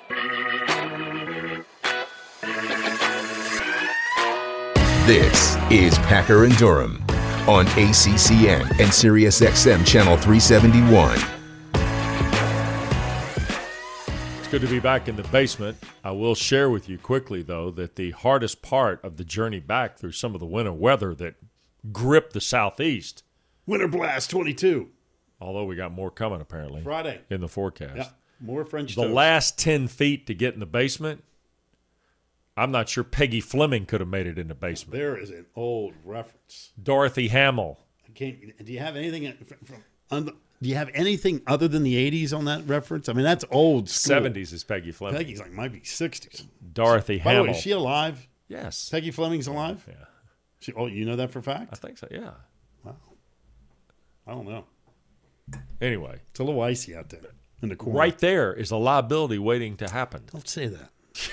This is Packer and Durham on ACCN and SiriusXM Channel 371. It's good to be back in the basement. I will share with you quickly, though, that the hardest part of the journey back through some of the winter weather that gripped the Southeast. Winter Blast 22. Although we got more coming, apparently. Friday. In the forecast. Yeah, more French The toast. last 10 feet to get in the basement, I'm not sure Peggy Fleming could have made it in the basement. There is an old reference. Dorothy Hamill. Do you have anything do you have anything other than the 80s on that reference? I mean, that's old school. 70s is Peggy Fleming. Peggy's might be 60s. Dorothy By the Hamill. way, is she alive? Yes. Peggy Fleming's alive? Yeah. You know that for a fact? I think so, yeah. Wow. I don't know. Anyway. It's a little icy out there in the corner. Right there is a liability waiting to happen. Don't say that.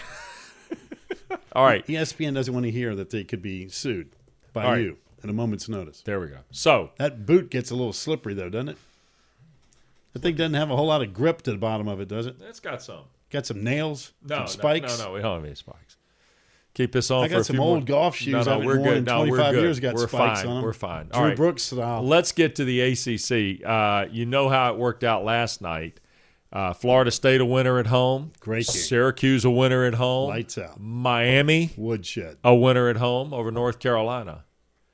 All right. ESPN doesn't want to hear that they could be sued by you at a moment's notice. There we go. So that boot gets a little slippery, though, doesn't it? The thing doesn't have a whole lot of grip to the bottom of it, does it? It's got some. Got some nails? No, some spikes? No, we don't have any spikes. Keep this on I for got a some few old more. golf shoes I haven't we're worn good. in No, 25 we're years good. got We're spikes fine. on them. We're fine. Drew All right. Brooks style. Let's get to the ACC. You know how it worked out last night. Florida State a winner at home. Great game. Syracuse a winner at home. Lights out. Miami Woodshed a winner at home over North Carolina.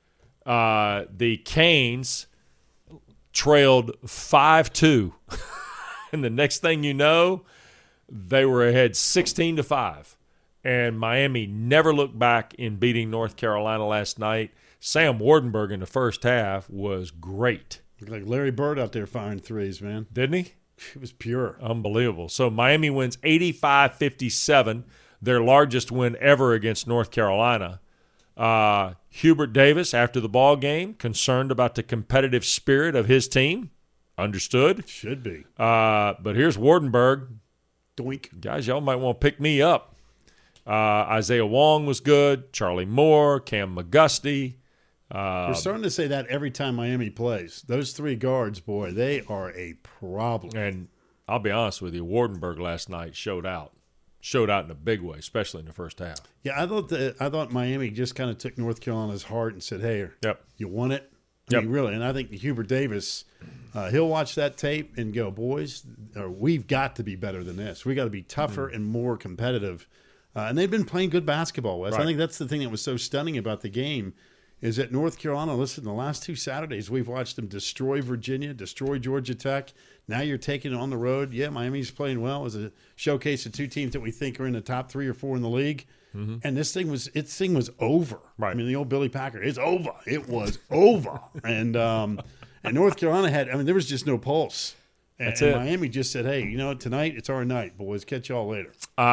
The Canes trailed 5-2. And the next thing you know, they were ahead 16-5. And Miami never looked back in beating North Carolina last night. Sam Wardenberg in the first half was great. Looked like Larry Bird out there firing threes, man. Didn't he? It was pure. Unbelievable. So Miami wins 85-57, their largest win ever against North Carolina. Hubert Davis, after the ball game, concerned about the competitive spirit of his team. Understood. Should be. But here's Wardenberg. Doink. Guys, y'all might want to pick me up. Isaiah Wong was good. Charlie Moore, Cam McGusty. We're starting to say that every time Miami plays. Those three guards, boy, they are a problem. And I'll be honest with you, Wardenberg last night showed out. Showed out in a big way, especially in the first half. Yeah, I thought Miami just kind of took North Carolina's heart and said, "Hey, you want it?" I mean, really. And I think Hubert Davis, he'll watch that tape and go, "Boys, we've got to be better than this. We got to be tougher and more competitive." And they've been playing good basketball, Wes. Right. I think that's the thing that was so stunning about the game. Is that North Carolina, listen, the last two Saturdays, we've watched them destroy Virginia, destroy Georgia Tech. Now you're taking it on the road. Yeah, Miami's playing well. It was a showcase of two teams that we think are in the top 3 or 4 in the league. Mm-hmm. And this thing was over. Right. I mean, the old Billy Packer, it's over. It was over. And North Carolina there was just no pulse. That's and it. Miami just said, hey, tonight it's our night, boys. Catch y'all later.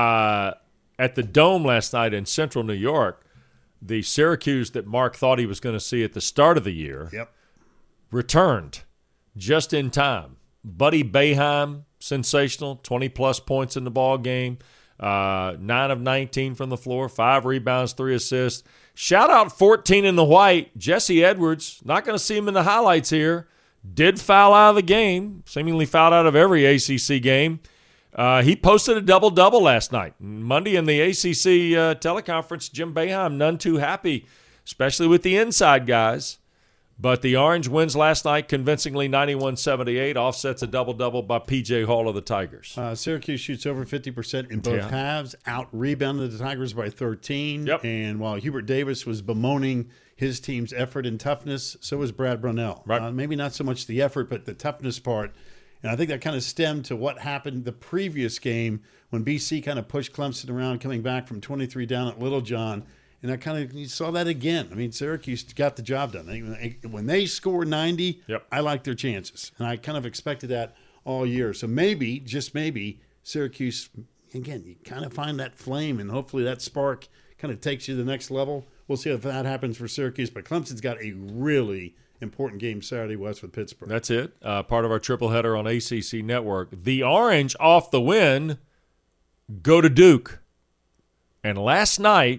At the Dome last night in central New York, the Syracuse that Mark thought he was going to see at the start of the year returned just in time. Buddy Boeheim, sensational, 20-plus points in the ball game, 9 of 19 from the floor, 5 rebounds, 3 assists. Shout out 14 in the white, Jesse Edwards. Not going to see him in the highlights here. Did foul out of the game, seemingly fouled out of every ACC game. He posted a double-double last night. Monday in the ACC teleconference, Jim Boeheim, none too happy, especially with the inside guys. But the Orange wins last night convincingly 91-78, offsets a double-double by P.J. Hall of the Tigers. Syracuse shoots over 50% in both halves, out-rebounded the Tigers by 13. Yep. And while Hubert Davis was bemoaning his team's effort and toughness, so was Brad Brownell. Right. Maybe not so much the effort, but the toughness part. And I think that kind of stemmed to what happened the previous game when BC kind of pushed Clemson around coming back from 23 down at Littlejohn. And I kind of you saw that again. I mean, Syracuse got the job done. When they score 90, I like their chances. And I kind of expected that all year. So maybe, just maybe, Syracuse, again, you kind of find that flame and hopefully that spark kind of takes you to the next level. We'll see if that happens for Syracuse. But Clemson's got a really important game Saturday west with Pittsburgh. That's it. Part of our triple header on ACC Network. The Orange off the win go to Duke. And last night,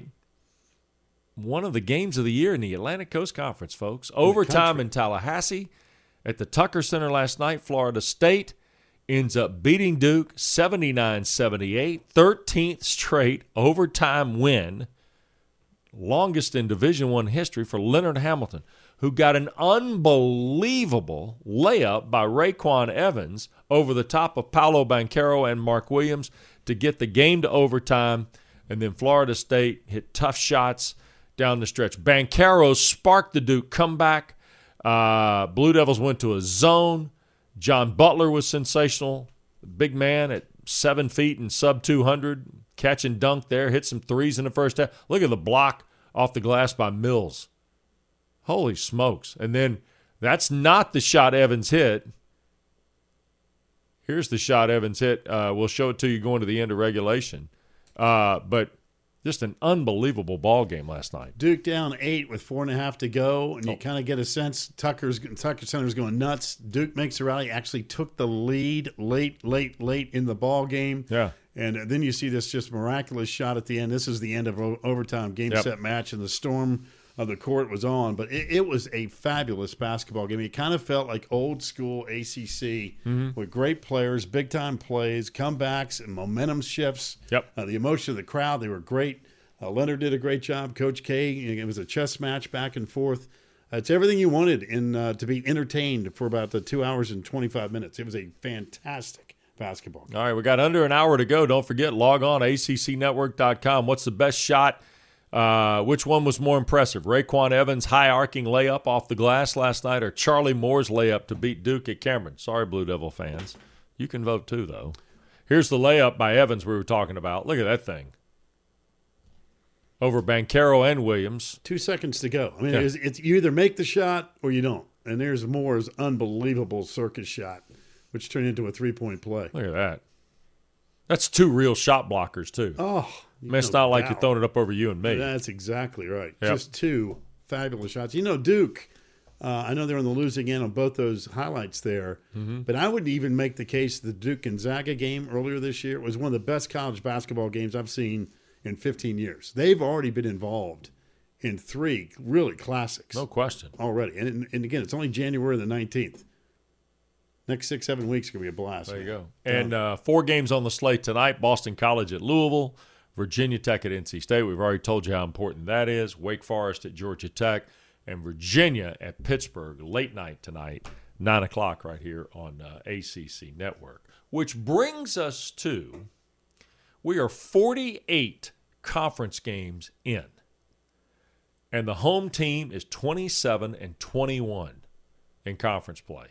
one of the games of the year in the Atlantic Coast Conference, folks. Overtime in Tallahassee at the Tucker Center last night, Florida State ends up beating Duke 79-78, 13th straight overtime win, longest in Division I history for Leonard Hamilton, who got an unbelievable layup by Raekwon Evans over the top of Paolo Banchero and Mark Williams to get the game to overtime, and then Florida State hit tough shots down the stretch. Banchero sparked the Duke comeback. Blue Devils went to a zone. John Butler was sensational. Big man at 7 feet and sub 200, catch and dunk there, hit some threes in the first half. Look at the block off the glass by Mills. Holy smokes. And then that's not the shot Evans hit. Here's the shot Evans hit. We'll show it to you going to the end of regulation. But just an unbelievable ball game last night. Duke down 8 with 4.5 to go, and you kind of get a sense Tucker Center's going nuts. Duke makes a rally, actually took the lead late in the ball game. Yeah. And then you see this just miraculous shot at the end. This is the end of overtime game-set match, and the storm of the court was on. But it was a fabulous basketball game. It kind of felt like old-school ACC with great players, big-time plays, comebacks, and momentum shifts. Yep. The emotion of the crowd, they were great. Leonard did a great job. Coach K, it was a chess match back and forth. It's everything you wanted to be entertained for about 2 hours and 25 minutes. It was a fantastic basketball game. All right, we got under an hour to go. Don't forget, log on, ACCnetwork.com. What's the best shot? Which one was more impressive? Raekwon Evans' high-arcing layup off the glass last night or Charlie Moore's layup to beat Duke at Cameron? Sorry, Blue Devil fans. You can vote too, though. Here's the layup by Evans we were talking about. Look at that thing. Over Banchero and Williams. 2 seconds to go. I mean, it's you either make the shot or you don't. And there's Moore's unbelievable circus shot, which turned into a three-point play. Look at that. That's 2 real shot blockers, too. Oh, I mean, it's not like you're throwing it up over you and me. That's exactly right. Yep. Just 2 fabulous shots. Duke, I know they're on the losing end on both those highlights there, but I would even make the case the Duke-Gonzaga game earlier this year was one of the best college basketball games I've seen in 15 years. They've already been involved in 3 really classics. No question. Already. And again, it's only January the 19th. Next 6-7 weeks going to be a blast. There you go. And 4 games on the slate tonight. Boston College at Louisville, Virginia Tech at NC State. We've already told you how important that is. Wake Forest at Georgia Tech, and Virginia at Pittsburgh late night tonight, 9 o'clock right here on ACC Network. Which brings us to, we are 48 conference games in, and the home team is 27-21 in conference play.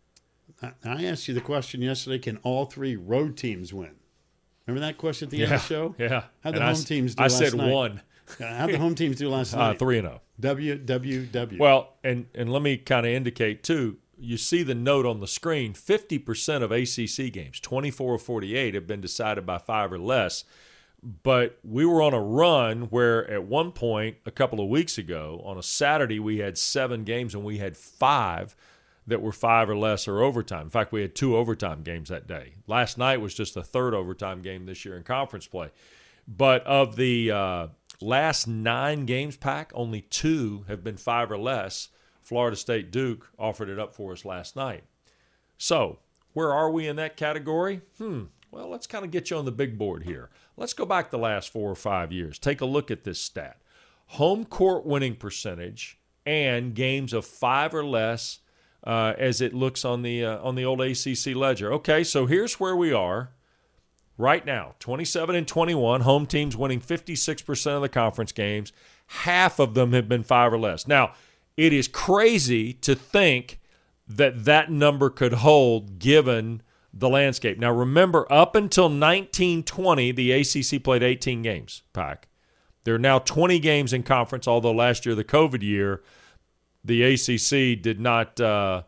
I asked you the question yesterday, can all 3 road teams win? Remember that question at the end of the show? Yeah. How'd the home teams do last night? I said 1. How'd the home teams do last night? 3-0. W. Well, and let me kind of indicate, too, you see the note on the screen, 50% of ACC games, 24 of 48, have been decided by 5 or less. But we were on a run where at one point a couple of weeks ago, on a Saturday, we had 7 games and we had 5 that were 5 or less or overtime. In fact, we had 2 overtime games that day. Last night was just the 3rd overtime game this year in conference play. But of the last 9 games, Pack, only 2 have been 5 or less. Florida State Duke offered it up for us last night. So where are we in that category? Well, let's kind of get you on the big board here. Let's go back the last 4 or 5 years. Take a look at this stat. Home court winning percentage and games of 5 or less as it looks on the old ACC ledger. Okay, so here's where we are right now. 27-21, home teams winning 56% of the conference games. Half of them have been 5 or less. Now, it is crazy to think that number could hold given the landscape. Now, remember, up until 1920, the ACC played 18 games, Pack. There are now 20 games in conference, although last year, the COVID year, the ACC did not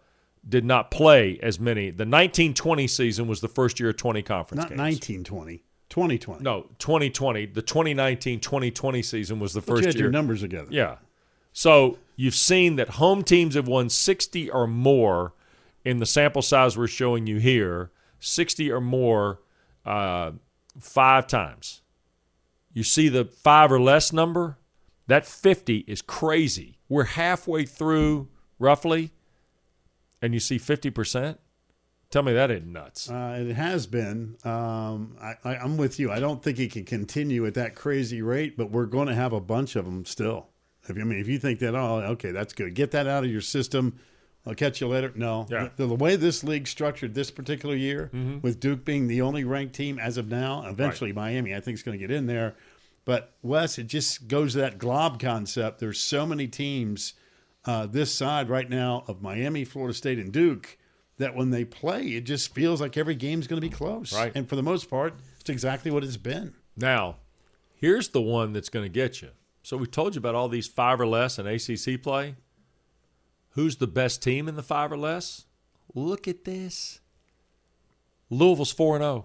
play as many. The 1920 season was the first year of 20 conference games. Not 1920, 2020. No, 2020. The 2019-2020 season was the first you had year. Your numbers together. Yeah. So you've seen that home teams have won 60 or more in the sample size we're showing you here, 60 or more 5 times. You see the 5 or less number? That 50 is crazy. We're halfway through, roughly, and you see 50%. Tell me that isn't nuts. It has been. I'm with you. I don't think it can continue at that crazy rate, but we're going to have a bunch of them still. If you think that, okay, that's good. Get that out of your system. I'll catch you later. No. Yeah. The way this league's structured this particular year, with Duke being the only ranked team as of now, eventually Miami, I think, is going to get in there. But, Wes, it just goes to that glob concept. There's so many teams this side right now of Miami, Florida State, and Duke that when they play, it just feels like every game's going to be close. Right. And for the most part, it's exactly what it's been. Now, here's the one that's going to get you. So we told you about all these 5 or less in ACC play. Who's the best team in the 5 or less? Look at this. Louisville's 4-0.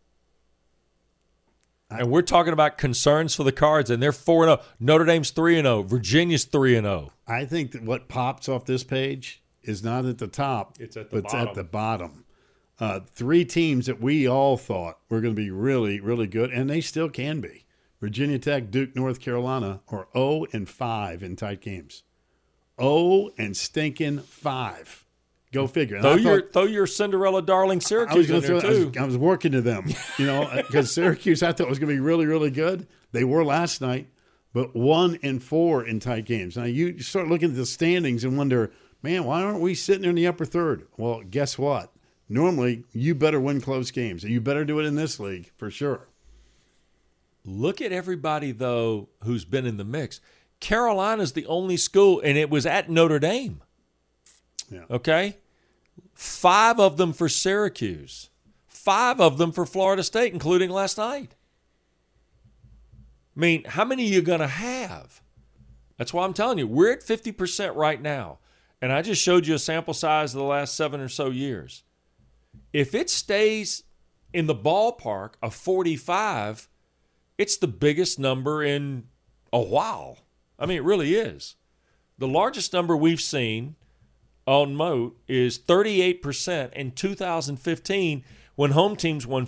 And we're talking about concerns for the Cards, and they're 4-0. Notre Dame's 3-0. Virginia's 3-0. I think that what pops off this page is not at the top. It's at the bottom. At the bottom. 3 teams that we all thought were going to be really, really good, and they still can be. Virginia Tech, Duke, North Carolina are 0-5 in tight games. 0-5. Go figure. Throw your Cinderella darling Syracuse in there, too. I was working to them, because Syracuse I thought was going to be really, really good. They were last night, but 1-4 in tight games. Now, you start looking at the standings and wonder, man, why aren't we sitting there in the upper third? Well, guess what? Normally, you better win close games. You better do it in this league for sure. Look at everybody, though, who's been in the mix. Carolina's the only school, and it was at Notre Dame. Yeah. Okay? 5 of them for Syracuse. 5 of them for Florida State, including last night. I mean, how many are you going to have? That's why I'm telling you, we're at 50% right now. And I just showed you a sample size of the last 7 or so years. If it stays in the ballpark of 45, it's the biggest number in a while. I mean, it really is. The largest number we've seen on Moat is 38% in 2015 when home teams won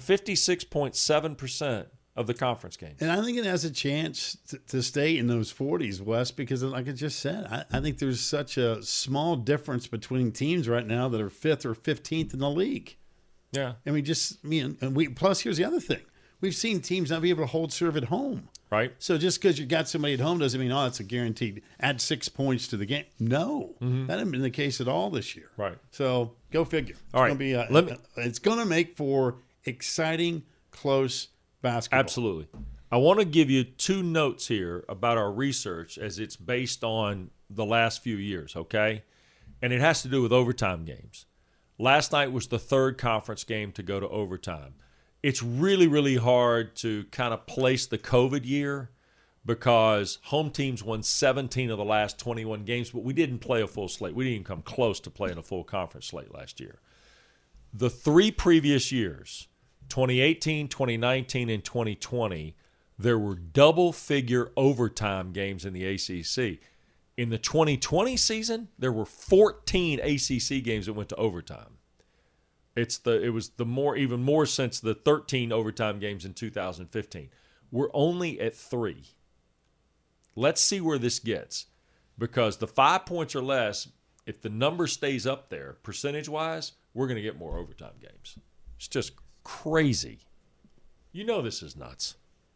56.7% of the conference games. And I think it has a chance to stay in those 40s, Wes, because like I just said, I think there's such a small difference between teams right now that are 5th or 15th in the league. Yeah. And plus here's the other thing. We've seen teams not be able to hold serve at home. Right. So just because you got somebody at home doesn't mean, it's a guaranteed add 6 points to the game. No, that hasn't been the case at all this year. Right. So go figure. All right. It's going to make for exciting, close basketball. Absolutely. I want to give you 2 notes here about our research as it's based on the last few years, okay? And it has to do with overtime games. Last night was the 3rd conference game to go to overtime. It's really, really hard to kind of place the COVID year because home teams won 17 of the last 21 games, but we didn't play a full slate. We didn't even come close to playing a full conference slate last year. The 3 previous years, 2018, 2019, and 2020, there were double-figure overtime games in the ACC. In the 2020 season, there were 14 ACC games that went to overtime. It was even more since the 13 overtime games in 2015. We're only at 3. Let's see where this gets, because the 5 points or less, if the number stays up there percentage-wise, we're going to get more overtime games. It's just crazy. You know this is nuts.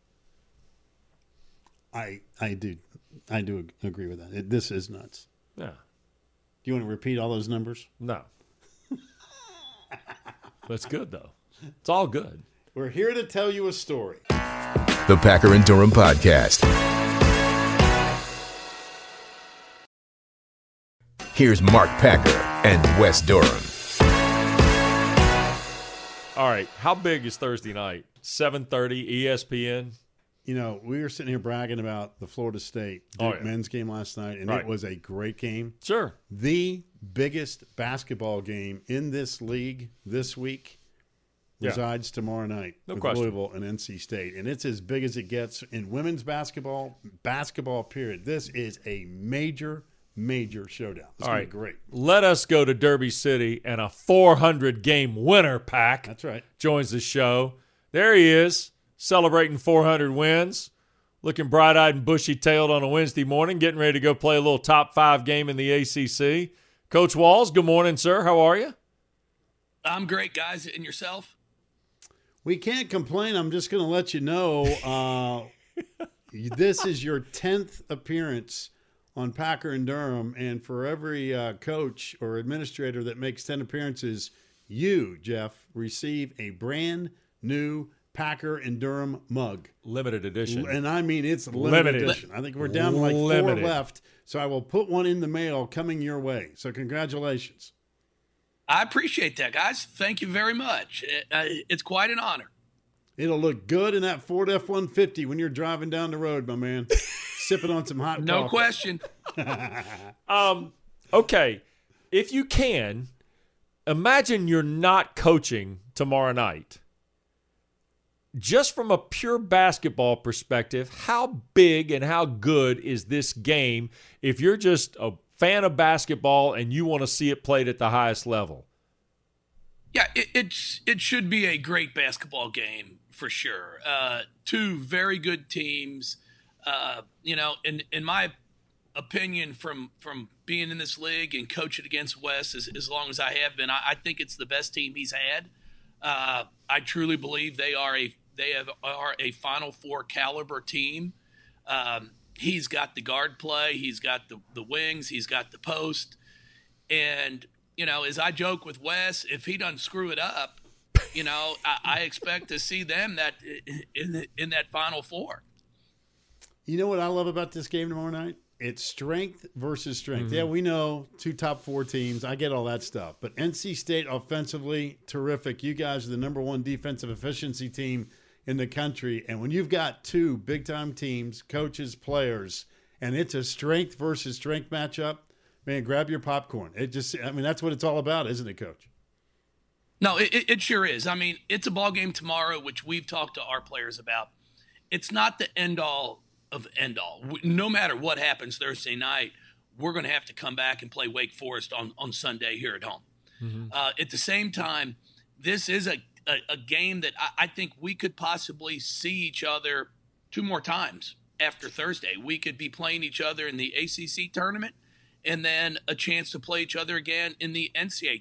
I do agree with that. This is nuts. Yeah. Do you want to repeat all those numbers? No. That's good, though. It's all good. We're here to tell you a story. The Packer and Durham Podcast. Here's Mark Packer and Wes Durham. All right. How big is Thursday night? 7:30 ESPN. We were sitting here bragging about the Florida State Duke men's game last night, and It was a great game. Sure. The biggest basketball game in this league this week resides tomorrow night with Louisville and NC State. And it's as big as it gets in women's basketball period. This is a major, major showdown. It's going to be great. Let us go to Derby City, and a 400-game winner pack That's right. joins the show. There he is, celebrating 400 wins, looking bright-eyed and bushy-tailed on a Wednesday morning, getting ready to go play a little top 5 game in the ACC. Coach Walls, good morning, sir. How are you? I'm great, guys. And yourself? We can't complain. I'm just going to let you know this is your 10th appearance on Packer and Durham. And for every coach or administrator that makes 10 appearances, you, Jeff, receive a brand new Packer and Durham mug. Limited edition. And I mean, it's limited edition. I think we're down to like 4 left. So I will put one in the mail coming your way. So congratulations. I appreciate that, guys. Thank you very much. It's quite an honor. It'll look good in that Ford F-150 when you're driving down the road, my man, sipping on some hot coffee. No question. Okay, if you can, imagine you're not coaching tomorrow night. Just from a pure basketball perspective, how big and how good is this game if you're just a fan of basketball and you want to see it played at the highest level? Yeah, it should be a great basketball game for sure. Two very good teams. In my opinion, from being in this league and coaching against Wes as long as I have been, I think it's the best team he's had. I truly believe they are a Final Four caliber team. He's got the guard play. He's got the wings. He's got the post. And, as I joke with Wes, if he doesn't screw it up, I expect to see them in that Final Four. You know what I love about this game tomorrow night? It's strength versus strength. Mm-hmm. Yeah, we know 2 top 4 teams. I get all that stuff. But NC State offensively, terrific. You guys are the number 1 defensive efficiency team in the country. And when you've got 2 big-time teams, coaches, players, and it's a strength versus strength matchup, man, grab your popcorn. That's what it's all about, isn't it, Coach? No, it sure is. I mean, it's a ball game tomorrow, which we've talked to our players about. It's not the end-all of end-all. No matter what happens Thursday night, we're going to have to come back and play Wake Forest on Sunday here at home. Mm-hmm. At the same time, this is a game that I think we could possibly see each other 2 more times after Thursday. We could be playing each other in the ACC tournament and then a chance to play each other again in the NCAA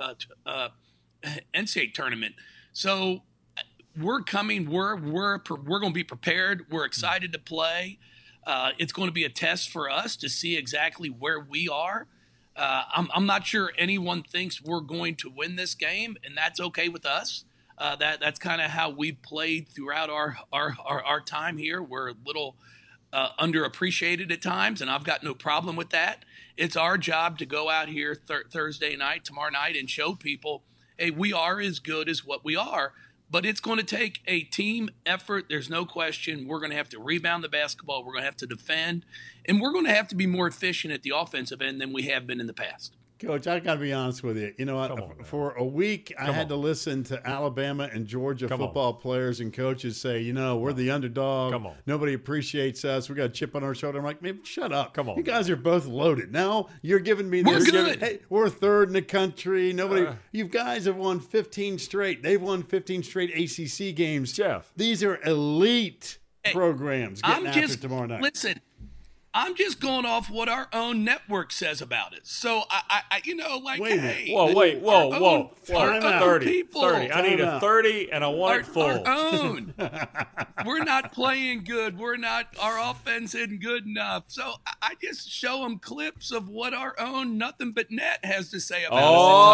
tournament. So we're coming. We're going to be prepared. We're excited to play. It's going to be a test for us to see exactly where we are. I'm not sure anyone thinks we're going to win this game, and that's okay with us. That's kind of how we've played throughout our time here. We're a little underappreciated at times, and I've got no problem with that. It's our job to go out here Thursday night, tomorrow night, and show people, hey, we are as good as what we are. But it's going to take a team effort. There's no question. We're going to have to rebound the basketball. We're going to have to defend. And we're going to have to be more efficient at the offensive end than we have been in the past. Coach, I got to be honest with you. You know what? For a week, I had to listen to Alabama and Georgia football players and coaches say, we're the underdog. Come on. Nobody appreciates us. We got a chip on our shoulder. I'm like, man, shut up. Come on. You guys are both loaded. Now you're giving me this. We're good. Hey, we're 3rd in the country. You guys have won 15 straight. They've won 15 straight ACC games. Jeff. These are elite programs getting after tomorrow night. Listen. I'm just going off what our own network says about it. So, hey. Whoa. 30. I need a 30, and I want it full. Our own. We're not playing good. Our offense isn't good enough. So, I just show them clips of what our own Nothing But Net has to say about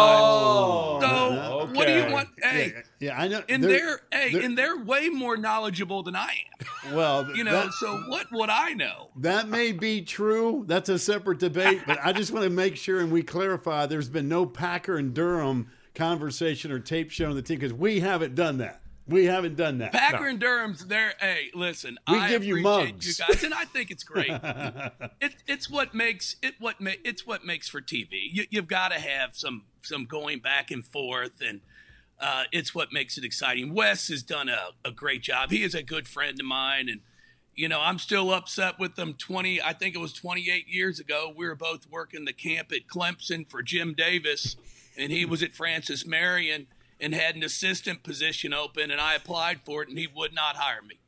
us at times. So, what do you want? Hey. Yeah, I know. And they're way more knowledgeable than I am. Well, so what would I know? That may be true. That's a separate debate, but I just want to make sure and we clarify there's been no Packer and Durham conversation or tape showing the team because we haven't done that. Packer and Durham's there. Hey, listen, I give you mugs, you guys, and I think it's great. It's what makes for TV. You've got to have some going back and forth, and it's what makes it exciting. Wes has done a great job. He is a good friend of mine, and I'm still upset with them. 28 years ago, we were both working the camp at Clemson for Jim Davis, and he was at Francis Marion and had an assistant position open, and I applied for it, and he would not hire me.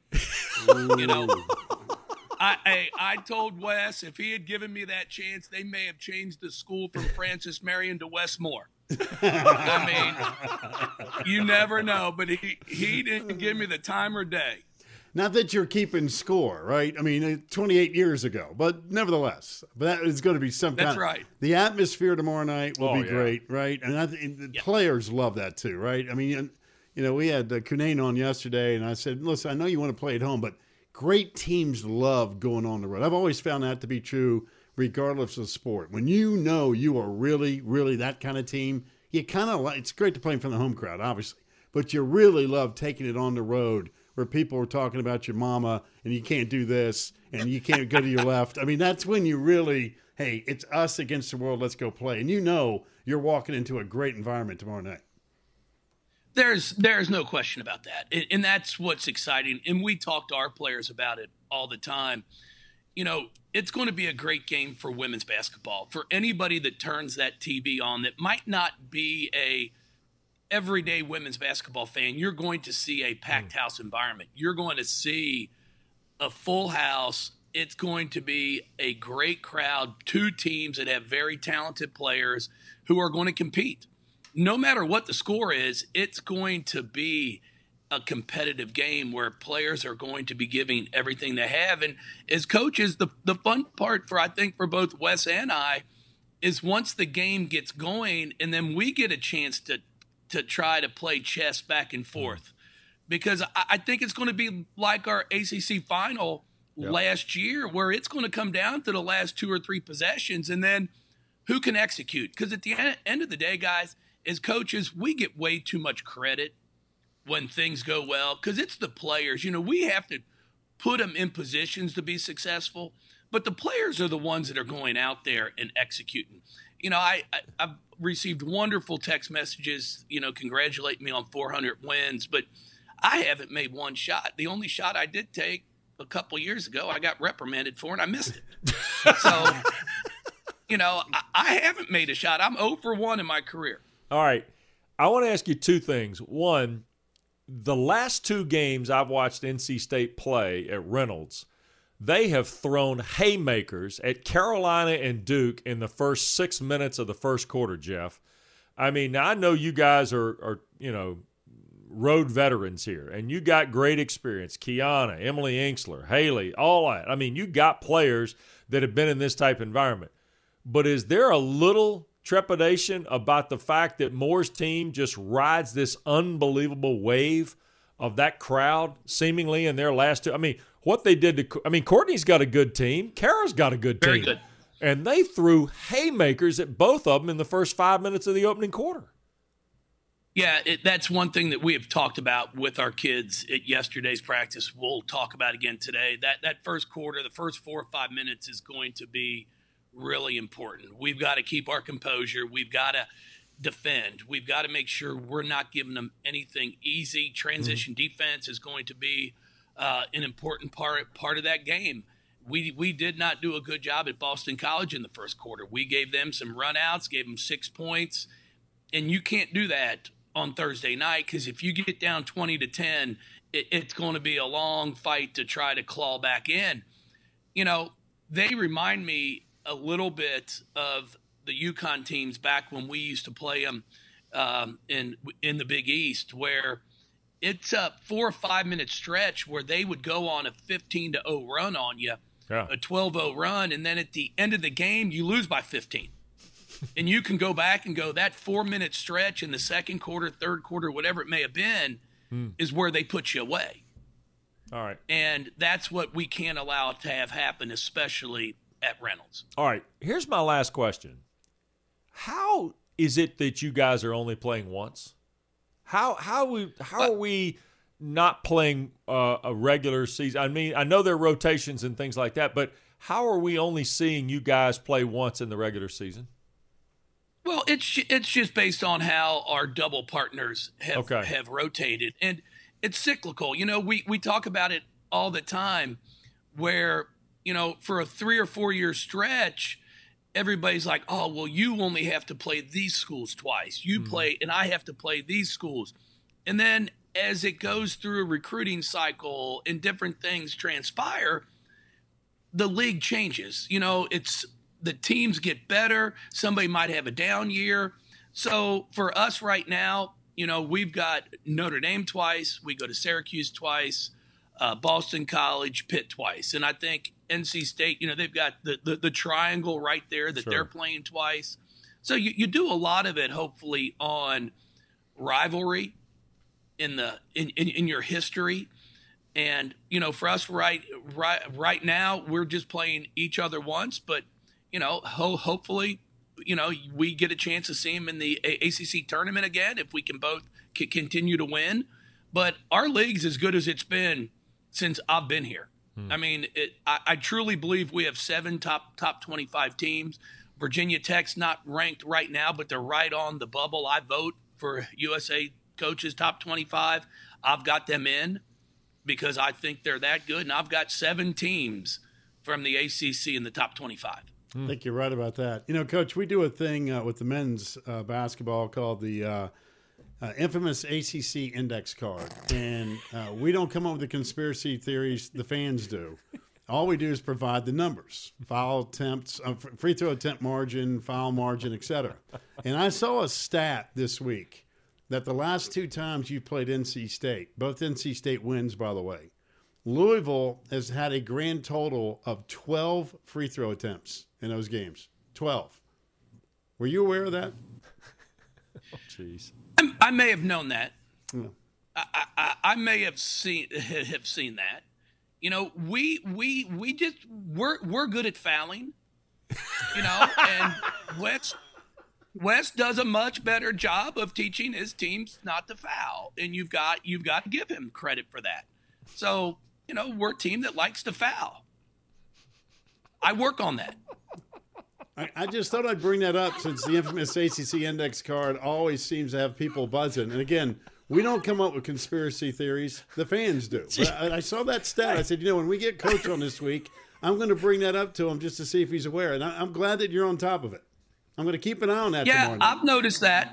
I told Wes if he had given me that chance, they may have changed the school from Francis Marion to Wes Moore. I mean, you never know, but he didn't give me the time or day. Not that you're keeping score, right? I mean, 28 years ago, but nevertheless, but that is going to be some That's kind. right. The atmosphere tomorrow night will be yeah. great, right? And the players love that too, right? I mean, we had Kunane on yesterday, and I said, listen, I know you want to play at home, but great teams love going on the road. I've always found that to be true, regardless of sport. When you know you are really, really that kind of team, you kind of it's great to play from the home crowd, obviously, but you really love taking it on the road where people are talking about your mama and you can't do this and you can't go to your left. I mean, that's when you really, hey, it's us against the world. Let's go play. And you're walking into a great environment tomorrow night. There's no question about that. And that's what's exciting. And we talk to our players about it all the time. It's going to be a great game for women's basketball. For anybody that turns that TV on that might not be a everyday women's basketball fan, you're going to see a packed house environment. You're going to see a full house. It's going to be a great crowd, two teams that have very talented players who are going to compete. No matter what the score is, it's going to be a competitive game where players are going to be giving everything they have. And as coaches, the fun part I think for both Wes and I is once the game gets going and then we get a chance to try to play chess back and forth, because I think it's going to be like our ACC final last year, where it's going to come down to the last 2 or 3 possessions and then who can execute. Because at the end of the day, guys, as coaches, we get way too much credit when things go well because it's the players. We have to put them in positions to be successful, but the players are the ones that are going out there and executing. I've received wonderful text messages, congratulating me on 400 wins, but I haven't made one shot. The only shot I did take a couple years ago, I got reprimanded for and I missed it. So, I haven't made a shot. I'm 0 for 1 in my career. All right. I want to ask you 2 things. One, the last 2 games I've watched NC State play at Reynolds, they have thrown haymakers at Carolina and Duke in the first 6 minutes of the first quarter, Jeff. I mean, I know you guys are road veterans here, and you got great experience. Kiana, Emily Inksler, Haley, all that. I mean, you got players that have been in this type of environment. But is there a little trepidation about the fact that Moore's team just rides this unbelievable wave of that crowd seemingly in their last 2? I mean, what they did to – Courtney's got a good team. Kara's got a good team. Very good. And they threw haymakers at both of them in the first 5 minutes of the opening quarter. Yeah, that's one thing that we have talked about with our kids at yesterday's practice. We'll talk about again today. That first quarter, the first 4 or 5 minutes is going to be really important. We've got to keep our composure. We've got to defend. We've got to make sure we're not giving them anything easy. Transition defense is going to be an important part of that game. We did not do a good job at Boston College in the first quarter. We gave them some runouts, gave them 6 points, and you can't do that on Thursday night because if you get down 20-10, it's going to be a long fight to try to claw back in. They remind me a little bit of the UConn teams back when we used to play them in the Big East, where it's a 4 or 5 minute stretch where they would go on a 15-0 run on you, a 12-0 run, and then at the end of the game you lose by 15. And you can go back and go, that 4 minute stretch in the second quarter, third quarter, whatever it may have been, is where they put you away. All right. And that's what we can't allow to have happen, especially at Reynolds. All right. Here's my last question. How is it that you guys are only playing once? How are we not playing a regular season? I mean, I know there are rotations and things like that, but how are we only seeing you guys play once in the regular season? Well, it's just based on how our double partners have rotated, and it's cyclical. We talk about it all the time, where for a 3 or 4 year stretch, everybody's like, oh, well, you only have to play these schools twice. You play, and I have to play these schools, and then as it goes through a recruiting cycle and different things transpire, the league changes. It's the teams get better. Somebody might have a down year. So for us right now, we've got Notre Dame twice. We go to Syracuse twice, Boston College, Pitt twice. And I think NC State, they've got the triangle right there that they're playing twice. So you do a lot of it, hopefully, on rivalry in your history. And, for us right now, we're just playing each other once. But, hopefully, we get a chance to see them in the ACC tournament again if we can both continue to win. But our league's as good as it's been since I've been here. I mean, I truly believe we have 7 top 25 teams. Virginia Tech's not ranked right now, but they're right on the bubble. I vote for USA coaches top 25. I've got them in because I think they're that good. And I've got 7 teams from the ACC in the top 25. I think you're right about that. Coach, we do a thing with the men's basketball called the infamous ACC index card. And we don't come up with the conspiracy theories. The fans do. All we do is provide the numbers, foul attempts, free throw attempt margin, foul margin, etc. And I saw a stat this week that the last 2 times you played NC State, both NC State wins, by the way, Louisville has had a grand total of 12 free throw attempts in those games. 12. Were you aware of that? Oh, jeez. I may have known that. Yeah. I may have seen that. We're good at fouling. And Wes does a much better job of teaching his teams not to foul, and you've got to give him credit for that. So, we're a team that likes to foul. I work on that. I just thought I'd bring that up since the infamous ACC index card always seems to have people buzzing. And again, we don't come up with conspiracy theories. The fans do. But I saw that stat. I said, when we get Coach on this week, I'm going to bring that up to him just to see if he's aware. And I'm glad that you're on top of it. I'm going to keep an eye on that tomorrow night. I've noticed that.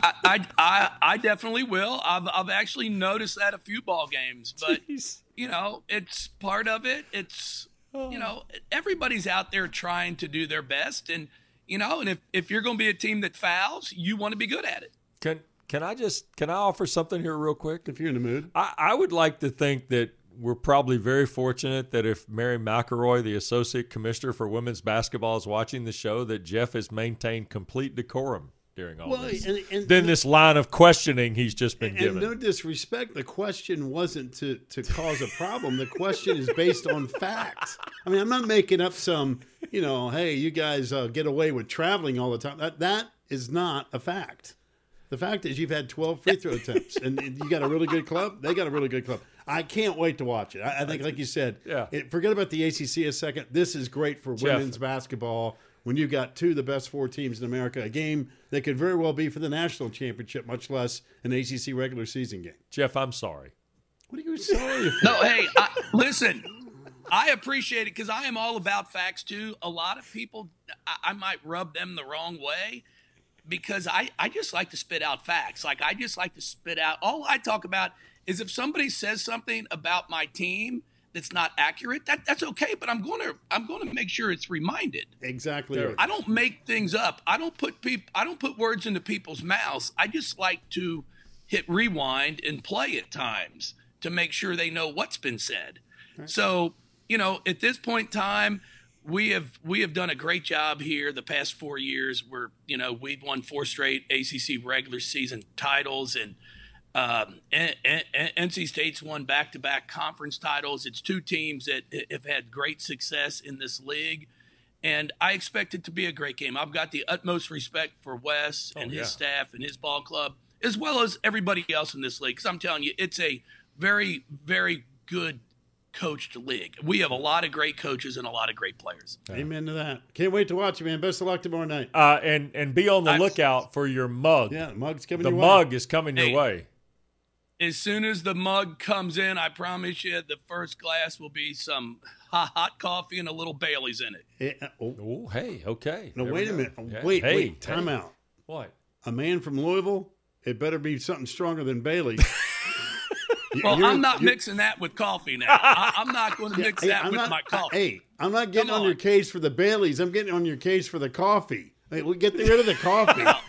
I definitely will. I've actually noticed that a few ball games. But, it's part of it. It's, everybody's out there trying to do their best. And, and if you're going to be a team that fouls, you want to be good at it. Can I offer something here real quick? If you're in the mood. I would like to think that we're probably very fortunate that if Mary McElroy, the associate commissioner for women's basketball, is watching the show, that Jeff has maintained complete decorum during all this. Then this line of questioning he's just been given. No disrespect, the question wasn't to cause a problem. The question is based on facts. I mean, I'm not making up some, hey, you guys get away with traveling all the time. That is not a fact. The fact is you've had 12 free throw attempts, and you got a really good club. They got a really good club. I can't wait to watch it. I think, like you said, forget about the ACC a second. This is great for women's basketball when you've got 2 of the best 4 teams in America, a game that could very well be for the national championship, much less an ACC regular season game. Jeff, I'm sorry. What are you sorry for? No, hey, listen, I appreciate it because I am all about facts, too. A lot of people, I might rub them the wrong way. Because I just like to spit out facts. Like, I just like to spit out. All I talk about is if somebody says something about my team that's not accurate, that's okay. But I'm going to make sure it's reminded. Exactly. I don't make things up. I don't put words into people's mouths. I just like to hit rewind and play at times to make sure they know what's been said. Right. So, at this point in time, we have done a great job here the past 4 years. We've won 4 straight ACC regular season titles, and NC State's won back-to-back conference titles. It's 2 teams that have had great success in this league, and I expect it to be a great game. I've got the utmost respect for Wes and his staff and his ball club, as well as everybody else in this league, because I'm telling you, it's a very, very good coached league. We have a lot of great coaches and a lot of great players. Amen to that. Can't wait to watch you, man. Best of luck tomorrow night. And be on the lookout for your mug. Yeah, the mug's coming your way. The mug is coming your way. As soon as the mug comes in, I promise you the first glass will be some hot coffee and a little Bailey's in it. Hey, okay. No, wait a minute. Yeah. Wait. Time out. What? A man from Louisville? It better be something stronger than Bailey's. Well, I'm not mixing that with coffee now. I'm not going to mix that with my coffee. Hey, I'm not getting on your case for the Baileys. I'm getting on your case for the coffee. Hey, we'll get rid of the coffee.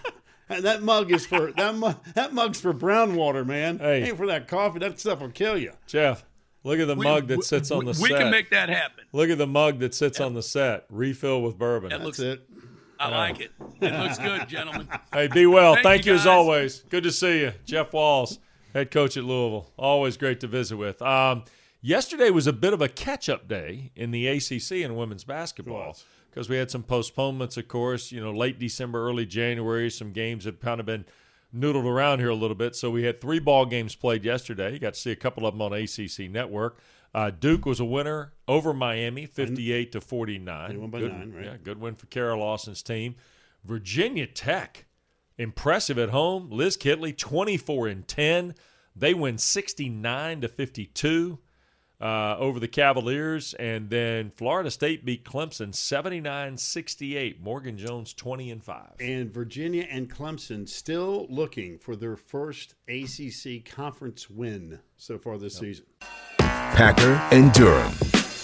That mug is for that mug's for brown water, man. Hey. Ain't for that coffee. That stuff will kill you. Jeff, look at the mug that sits on the set. We can make that happen. Look at the mug that sits on the set. Refill with bourbon. That's it. I like it. It looks good, gentlemen. Hey, be well. Thank you as guys. always. Good to see you. Jeff Walls, head coach at Louisville. Always great to visit with. Yesterday was a bit of a catch-up day in the ACC in women's basketball because we had some postponements, of course, late December, early January. Some games have kind of been noodled around here a little bit. So we had 3 ball games played yesterday. You got to see a couple of them on ACC Network. Duke was a winner over Miami, 58-49. They won by 9, right? Yeah, good win for Kara Lawson's team. Virginia Tech, impressive at home. Liz Kitley, 24-10. They win 69-52 over the Cavaliers. And then Florida State beat Clemson 79-68. Morgan Jones, 20-5. And Virginia and Clemson still looking for their first ACC conference win so far this season. Packer and Durham.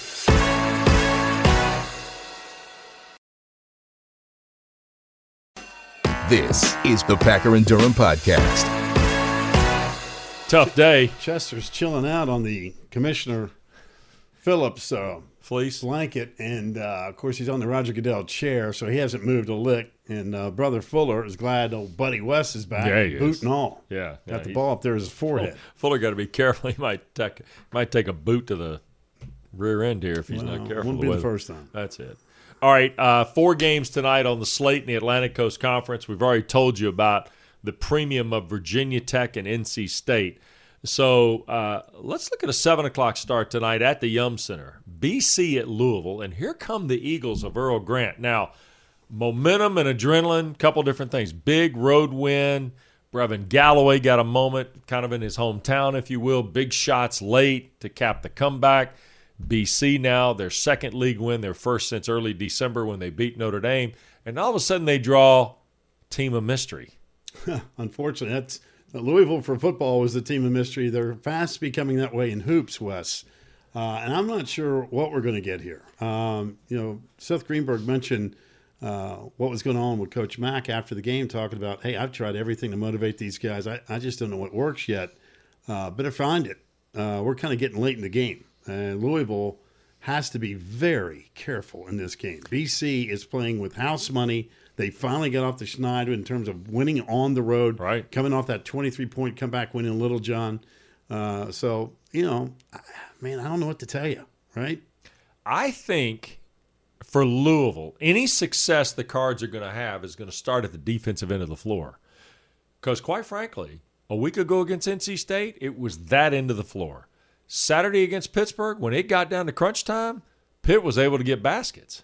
This is the Packer and Durham podcast. Tough day. Chester's chilling out on the Commissioner Phillips Fleece. blanket, and of course he's on the Roger Goodell chair, so he hasn't moved a lick. And Brother Fuller is glad old Buddy West is back, Yeah, he is. boot and all. Yeah. Got the ball up there as his forehead. Fuller got to be careful. He might take a boot to the rear end here if he's not careful. Wouldn't be the first time. That's it. All right, 4 games tonight on the slate in the Atlantic Coast Conference. We've already told you about the premium of Virginia Tech and NC State. So let's look at a 7 o'clock start tonight at the Yum Center. BC at Louisville, and here come the Eagles of Earl Grant. Now, momentum and adrenaline, couple different things. Big road win. Brevin Galloway got a moment kind of in his hometown, if you will. Big shots late to cap the comeback. BC now, their second league win, their first since early December when they beat Notre Dame. And all of a sudden they draw team of mystery. Unfortunately, that's Louisville for football was the team of mystery. They're fast becoming that way in hoops, Wes. And I'm not sure what we're going to get here. Seth Greenberg mentioned what was going on with Coach Mack after the game, talking about, hey, I've tried everything to motivate these guys. I just don't know what works yet. Better find it. We're kind of getting late in the game. And Louisville has to be very careful in this game. BC is playing with house money. They finally got off the schneid in terms of winning on the road, right? Coming off that 23-point comeback win in Little John. Man, I don't know what to tell you, right? I think for Louisville, any success the Cards are going to have is going to start at the defensive end of the floor. Because quite frankly, a week ago against NC State, it was that end of the floor. Saturday against Pittsburgh, when it got down to crunch time, Pitt was able to get baskets.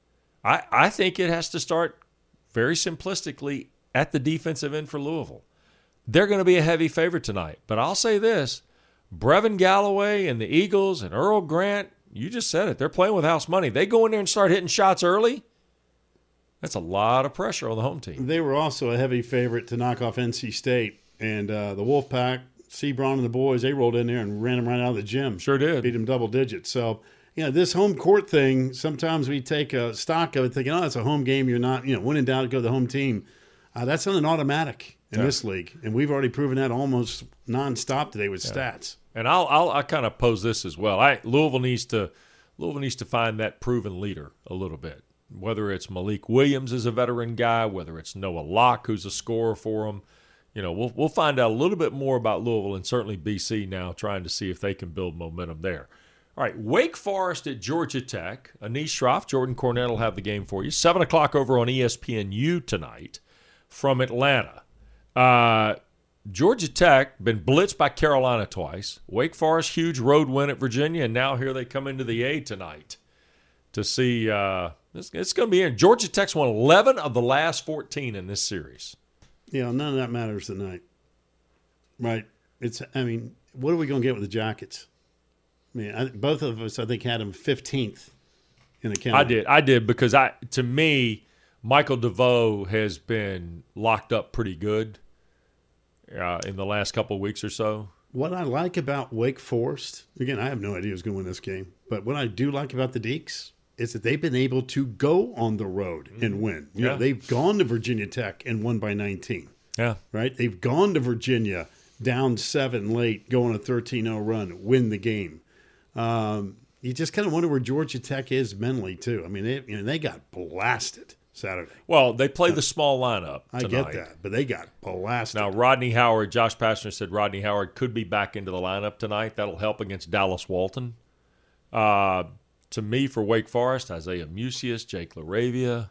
I think it has to start very simplistically at the defensive end for Louisville. They're going to be a heavy favorite tonight. But I'll say this, Brevin Galloway and the Eagles and Earl Grant, you just said it, they're playing with house money. They go in there and start hitting shots early, that's a lot of pressure on the home team. They were also a heavy favorite to knock off NC State. And the Wolfpack, C. Braun and the boys, they rolled in there and ran them right out of the gym. Sure did. Beat them double digits. So, this home court thing, sometimes we take a stock of it thinking, it's a home game. You're not, when in doubt, go to the home team. That's not an automatic in this league. And we've already proven that almost nonstop today with stats. And I'll kind of pose this as well. Louisville needs to find that proven leader a little bit. Whether it's Malik Williams is a veteran guy, whether it's Noah Locke who's a scorer for them. We'll find out a little bit more about Louisville and certainly BC now, trying to see if they can build momentum there. All right, Wake Forest at Georgia Tech. Anish Shroff, Jordan Cornette will have the game for you. 7 o'clock over on ESPNU tonight from Atlanta. Georgia Tech, been blitzed by Carolina twice. Wake Forest, huge road win at Virginia, and now here they come into the A tonight to see. It's going to be in. Georgia Tech's won 11 of the last 14 in this series. None of that matters tonight. Right. What are we going to get with the Jackets? Both of us, I think, had them 15th in the count. I did because to me, Michael DeVoe has been locked up pretty good in the last couple of weeks or so. What I like about Wake Forest, again, I have no idea who's going to win this game, but what I do like about the Deeks, is that they've been able to go on the road and win. You know, they've gone to Virginia Tech and won by 19. Yeah. Right? They've gone to Virginia down 7 late, go on a 13-0 run, win the game. You just kind of wonder where Georgia Tech is mentally, too. I mean, they got blasted Saturday. Well, they played the small lineup tonight. I get that, but they got blasted. Now, Rodney Howard, Josh Pastner said Rodney Howard could be back into the lineup tonight. That'll help against Dallas Walton. To me, for Wake Forest, Isaiah Musius, Jake LaRavia.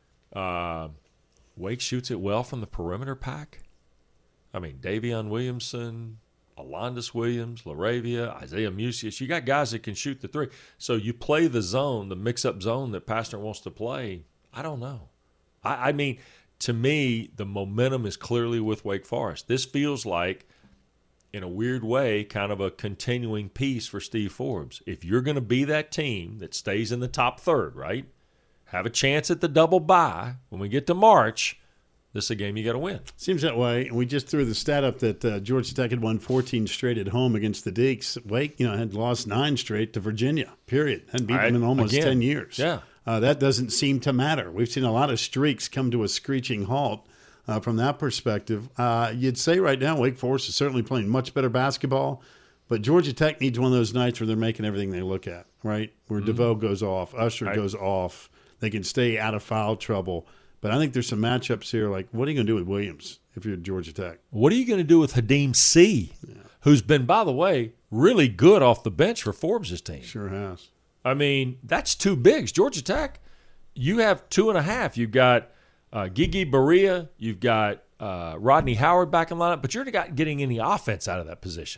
Wake shoots it well from the perimeter pack. I mean, Davion Williamson, Alondis Williams, LaRavia, Isaiah Musius. You got guys that can shoot the three. So you play the zone, the mix-up zone that Pastner wants to play. I don't know. I mean, to me, the momentum is clearly with Wake Forest. This feels like, in a weird way, kind of a continuing piece for Steve Forbes. If you're going to be that team that stays in the top third, right, have a chance at the double bye when we get to March, this is a game you got to win. Seems that way. We just threw the stat up that Georgia Tech had won 14 straight at home against the Deacs. Wake, had lost 9 straight to Virginia, period. Hadn't beaten them in almost 10 years. Yeah. That doesn't seem to matter. We've seen a lot of streaks come to a screeching halt from that perspective. You'd say right now Wake Forest is certainly playing much better basketball, but Georgia Tech needs one of those nights where they're making everything they look at, right? Where DeVoe goes off, Usher goes off. They can stay out of foul trouble. But I think there's some matchups here, like what are you going to do with Williams if you're Georgia Tech? What are you going to do with Hadim C., who's been, by the way, really good off the bench for Forbes' team? Sure has. I mean, that's 2 bigs. Georgia Tech, you have 2.5. You've got Gigi Berea. You've got Rodney Howard back in lineup, but you're not getting any offense out of that position.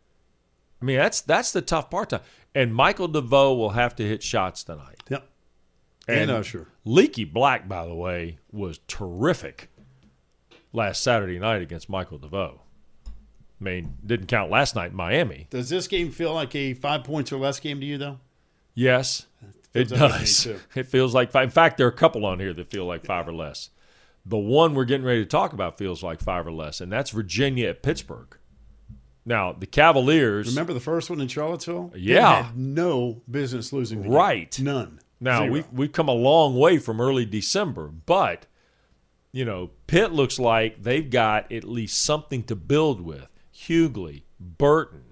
I mean, that's the tough part. And Michael DeVoe will have to hit shots tonight. Yep. And Usher. Leaky Black, by the way, was terrific last Saturday night against Michael DeVoe. I mean, didn't count last night in Miami. Does this game feel like a 5 points or less game to you, though? Yes, it does. It feels like 5. In fact, there are a couple on here that feel like 5 or less. The one we're getting ready to talk about feels like 5 or less, and that's Virginia at Pittsburgh. Now, the Cavaliers. Remember the first one in Charlottesville? Yeah. They had no business losing the game. Right. None. Now, Zero. we've come a long way from early December, but, Pitt looks like they've got at least something to build with. Hughley, Burton.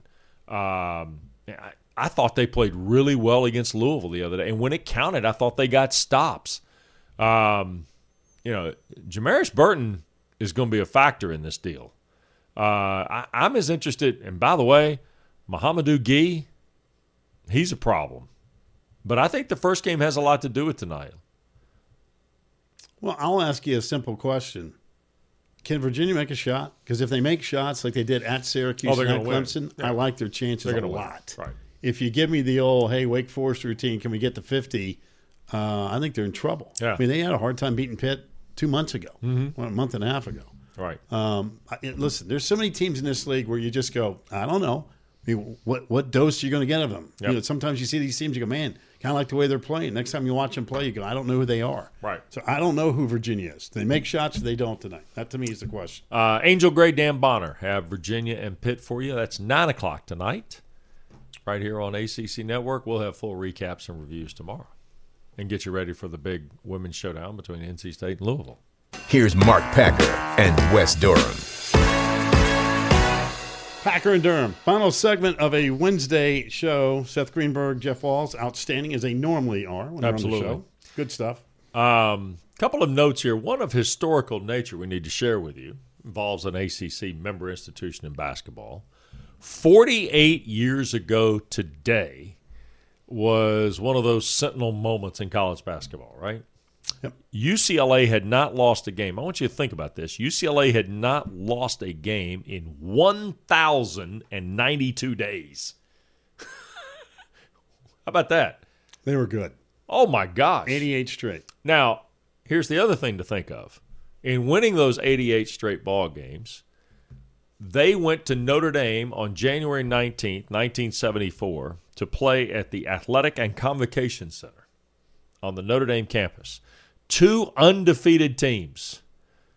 I thought they played really well against Louisville the other day, and when it counted, I thought they got stops. Jamaris Burton is going to be a factor in this deal. I'm as interested, and by the way, Mohamedou Gueye, he's a problem. But I think the first game has a lot to do with tonight. Well, I'll ask you a simple question. Can Virginia make a shot? Because if they make shots like they did at Syracuse and at Clemson, I like their chances a lot. Right. If you give me the old, hey, Wake Forest routine, can we get to 50, I think they're in trouble. Yeah. I mean, they had a hard time beating Pitt 2 months ago, a month and a half ago. Right. Listen, there's so many teams in this league where you just go, I don't know. I mean, what dose are you going to get of them? Yep. Sometimes you see these teams, you go, man, kind of like the way they're playing. Next time you watch them play, you go, I don't know who they are. Right. So I don't know who Virginia is. Do they make shots or they don't tonight? That, to me, is the question. Angel Gray, Dan Bonner have Virginia and Pitt for you. That's 9 o'clock tonight right here on ACC Network. We'll have full recaps and reviews tomorrow and get you ready for the big women's showdown between NC State and Louisville. Here's Mark Packer and Wes Durham. Packer and Durham, final segment of a Wednesday show. Seth Greenberg, Jeff Walls, outstanding as they normally are when they're on the show. Good stuff. Couple of notes here. One of historical nature we need to share with you. Involves an ACC member institution in basketball. 48 years ago today was one of those sentinel moments in college basketball, right? Yep. UCLA had not lost a game. I want you to think about this. UCLA had not lost a game in 1,092 days. How about that? They were good. Oh, my gosh. 88 straight. Now, here's the other thing to think of. In winning those 88 straight ball games, they went to Notre Dame on January 19th, 1974, to play at the Athletic and Convocation Center on the Notre Dame campus. 2 undefeated teams.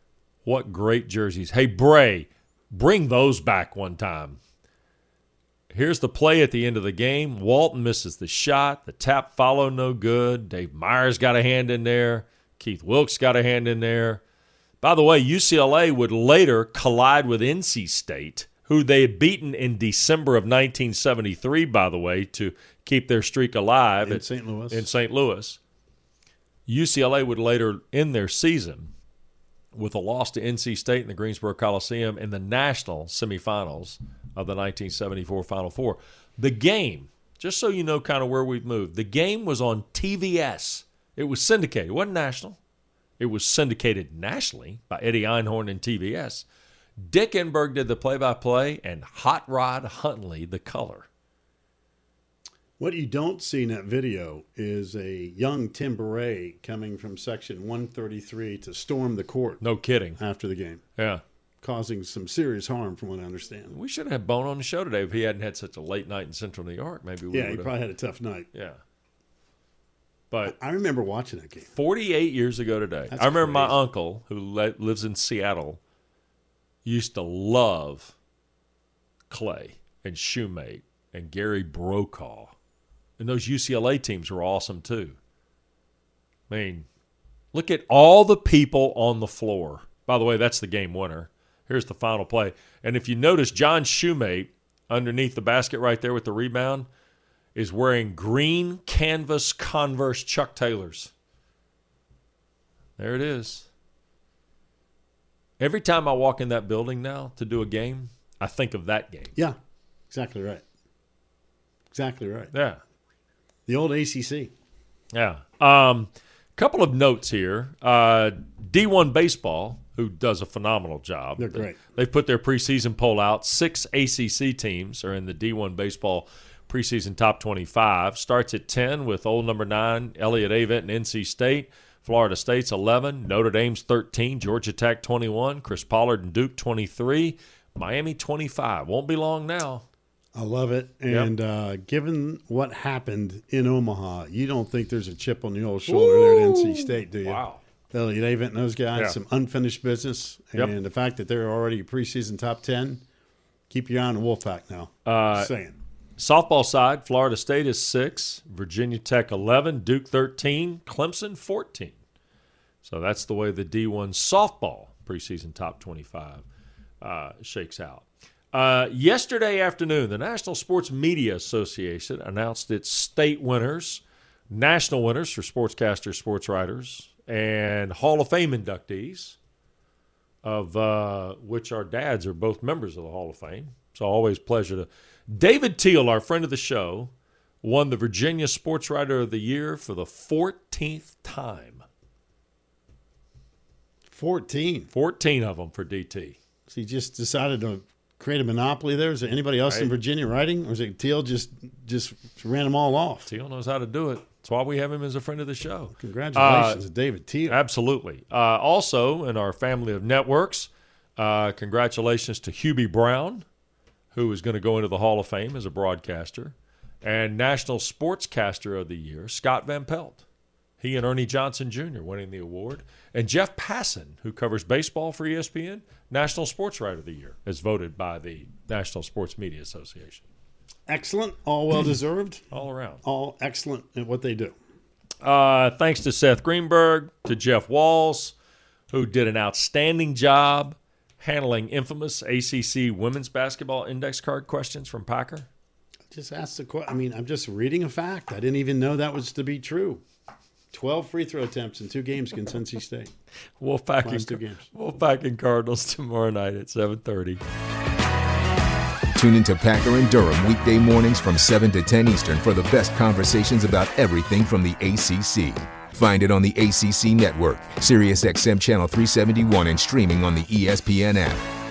What great jerseys. Hey, Bray, bring those back one time. Here's the play at the end of the game. Walton misses the shot. The tap follow no good. Dave Myers got a hand in there. Keith Wilkes got a hand in there. By the way, UCLA would later collide with NC State, who they had beaten in December of 1973, by the way, to keep their streak alive in St. Louis. In St. Louis. UCLA would later end their season with a loss to NC State in the Greensboro Coliseum in the national semifinals of the 1974 Final Four. The game, just so you know kind of where we've moved, the game was on TVS. It was syndicated. It wasn't national. It was syndicated nationally by Eddie Einhorn and TVS. Dick Enberg did the play-by-play, and Hot Rod Huntley the color. What you don't see in that video is a young Tim Beret coming from section 133 to storm the court. No kidding. After the game. Yeah. Causing some serious harm, from what I understand. We should have had Bone on the show today if he hadn't had such a late night in Central New York. Maybe we would have. He probably had a tough night. Yeah. But I remember watching that game. 48 years ago today. I remember my uncle, who lives in Seattle, used to love Clay and Shoemate and Gary Brokaw. And those UCLA teams were awesome too. I mean, look at all the people on the floor. By the way, that's the game winner. Here's the final play. And if you notice, John Shoemate, underneath the basket right there with the rebound, is wearing green canvas Converse Chuck Taylors. There it is. Every time I walk in that building now to do a game, I think of that game. Yeah, exactly right. Exactly right. Yeah. The old ACC. Yeah. Couple of notes here. D1 Baseball, who does a phenomenal job. They're great. They've put their preseason poll out. 6 ACC teams are in the D1 Baseball preseason top 25. Starts at 10 with old number 9, Elliott Avent and NC State. Florida State's 11. Notre Dame's 13. Georgia Tech 21. Chris Pollard and Duke 23. Miami 25. Won't be long now. I love it. And given what happened in Omaha, you don't think there's a chip on the old shoulder there at NC State, do you? Wow. Elliott Avent and those guys, some unfinished business. And the fact that they're already preseason top 10, keep your eye on the Wolfpack now. Just saying. Softball side, Florida State is 6, Virginia Tech 11, Duke 13, Clemson 14. So that's the way the D1 softball preseason top 25 shakes out. Yesterday afternoon, the National Sports Media Association announced its state winners, national winners for sportscasters, sports writers, and Hall of Fame inductees, of which our dads are both members of the Hall of Fame. So always a pleasure to. David Teal, our friend of the show, won the Virginia Sports Writer of the Year for the 14th time. 14 of them for DT. So he just decided to create a monopoly there? Is there anybody else in Virginia writing? Or is it Teal just ran them all off? Teal knows how to do it. That's why we have him as a friend of the show. Congratulations, David Teal. Absolutely. Also, in our family of networks, congratulations to Hubie Brown, who is going to go into the Hall of Fame as a broadcaster, and National Sportscaster of the Year, Scott Van Pelt. He and Ernie Johnson Jr. winning the award. And Jeff Passan, who covers baseball for ESPN, National Sports Writer of the Year, as voted by the National Sports Media Association. Excellent. All well-deserved. All around. All excellent at what they do. Thanks to Seth Greenberg, to Jeff Walls, who did an outstanding job handling infamous ACC women's basketball index card questions from Packer. Just asked the question. I mean, I'm just reading a fact. I didn't even know that was to be true. 12 free throw attempts in 2 games against NC State. Wolfpack and Cardinals tomorrow night at 7:30. Tune into Packer and Durham weekday mornings from 7 to 10 Eastern for the best conversations about everything from the ACC. Find it on the ACC Network, SiriusXM Channel 371, and streaming on the ESPN app.